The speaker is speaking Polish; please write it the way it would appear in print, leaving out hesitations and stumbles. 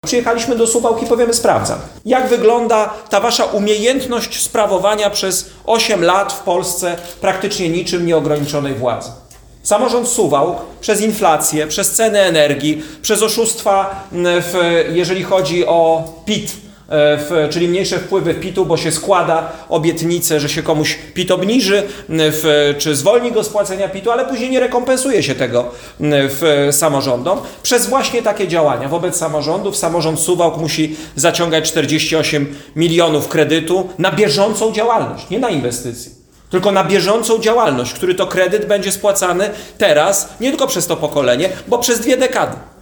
Przyjechaliśmy do Suwałk i powiemy, sprawdzam. Jak wygląda ta wasza umiejętność sprawowania przez 8 lat w Polsce praktycznie niczym nieograniczonej władzy? Samorząd Suwałk przez inflację, przez ceny energii, przez oszustwa, jeżeli chodzi o PIT, czyli mniejsze wpływy PIT-u, bo się składa obietnicę, że się komuś PIT obniży, czy zwolni go z płacenia PIT-u, ale później nie rekompensuje się tego samorządom. Przez właśnie takie działania wobec samorządów samorząd Suwałk musi zaciągać 48 milionów kredytu na bieżącą działalność, nie na inwestycje, tylko na bieżącą działalność, który to kredyt będzie spłacany teraz, nie tylko przez to pokolenie, bo przez 2 dekady.